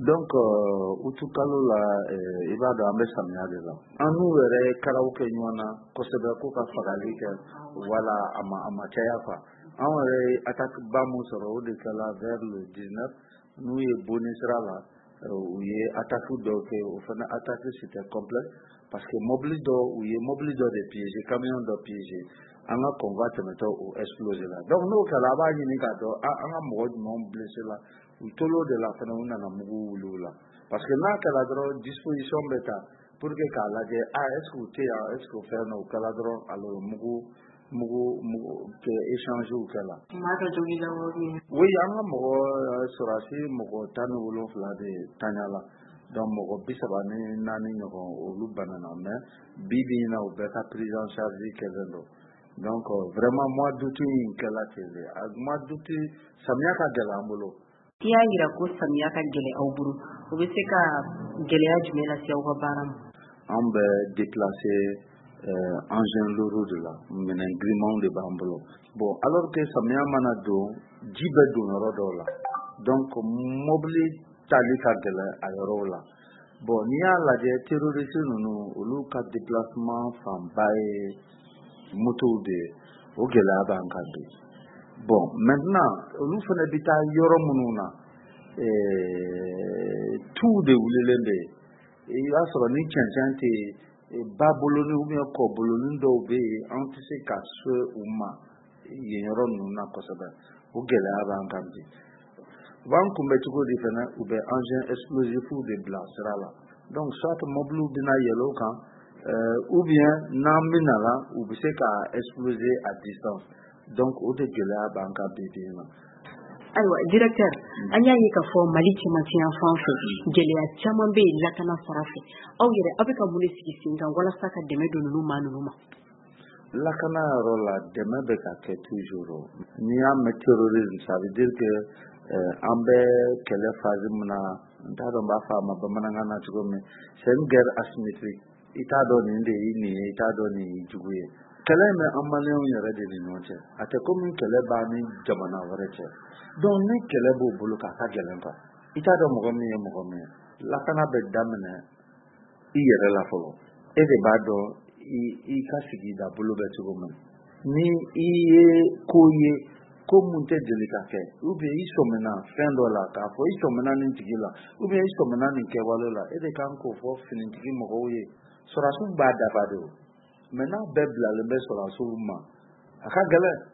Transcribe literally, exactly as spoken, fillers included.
Donc utukalo la i b'a dɔn an bɛ samiya de la an n'u yɛrɛ karaw kɛ ɲɔgɔn na kosɛbɛ ko ka fagali kɛ wala a ma a ma caya quoi an yɛrɛ ye attaque ba mun sɔrɔ o de kɛla vers le dix-neuf n'u ye Boni sira la u ye attaque dɔw kɛ o fana attaque c'était complexe parce que mobile dɔ u ye mobile dɔ de piéger camion dɔ piéger an ka convoi tɛmɛtɔ o explosé la donc n'o kɛla a b'a ɲini k'a dɔn an ka mɔgɔ jumɛnw blessé la u tolo de la fana u nana mugu wuli u la parce que n'a kɛla dɔrɔn disposition bɛ ta pour que k'a lajɛ ah est ce que u tɛ yan est ce que fɛn dɔ u kɛla dɔrɔn alors mugu mugu mugu kɛ échange u kɛla. maa dɔ joli la o ye. oui an ka mɔgɔ sɔrɔsi mɔgɔ tan ni wolonfila de taɲala donc mɔgɔ bi saba ni naani ɲɔgɔn olu banana mais bi bi in na u bɛɛ ka prise en charge kɛlen don donc vraiment mois d'août in kɛla ten de mois d'août samiya ka gɛlɛn an bolo. I y'a yira ko samiya ka gɛlɛn aw bolo o bɛ se ka gɛlɛya jumɛn lase aw ka baara ma. an bɛ déplacer engin lourd de la minɛn girimanw de b'an bolo bon alors que samiya mana don ji bɛ don yɔrɔ dɔw la donc mobili tali ka gɛlɛn a yɔrɔw la bon n'i y'a lajɛ terroriste ninnu olu ka déplacement fanba ye motow de ye o gɛlɛya b'an kan bi bon maintenant olu fana bɛ taa yɔrɔ minnu na tu de wulilen bɛ yen i b'a sɔrɔ ni cɛncɛn tɛ ba boloni ou bien kɔ boloni dɔw bɛ yen an tɛ se ka se u ma yen yɔrɔ ninnu na kosɛbɛ o gɛlɛya b'an kan bi u b'an kunbɛ cogo di fana u bɛ engin explosif de bila sira la donc soit mobiliw bɛna yɛlɛ o kan ou bien n'an bɛna la u bɛ se ka exploser à distance donc o de gɛlɛya b'an kan bi bi in na. ayiwa directeur an y'a ye k'a fɔ Mali cɛmancɛ yan fan fɛ gɛlɛya caman bɛ yen lakana sira fɛ aw yɛrɛ aw bɛ ka mun de sigi sen kan walasa ka dɛmɛ don ninnu maa ninnu ma. lakana yɔrɔ la dɛmɛ bɛ ka kɛ toujours n'i y'a mɛn terrorisme ça veut dire que an bɛ kɛlɛ phase min na n t'a dɔn n b'a fɔ a ma bamanankan na cogo min c'est une guerre asymétrique i t'a dɔn nin de ye nin ye i t'a dɔn nin ye jugu ye kɛlɛ in bɛ an maliyɛnw yɛrɛ de ni ɲɔgɔn cɛ a tɛ komi kɛlɛ b'a ni jamana wɛrɛ cɛ donc ni kɛlɛ b'o bolo k'a ka gɛlɛn quoi i t'a dɔn mɔgɔ min ye mɔgɔ min ye lakana bɛ daminɛ i yɛrɛ la fɔlɔ e de b'a dɔn i ka sigida bolo bɛ cogo min ni i ye ko ye ko mun tɛ deli ka kɛ ou bien i sɔmina fɛn dɔ la k'a fɔ i sɔmina nin tigi la ou bien i sɔmina nin kɛwale la e de kan k'o fɔ finitigi mɔgɔw ye sɔrɔdasiw b'a dafa de o mais n'a bɛɛ bilalen bɛ sɔrɔdasiw ma a ka gɛlɛn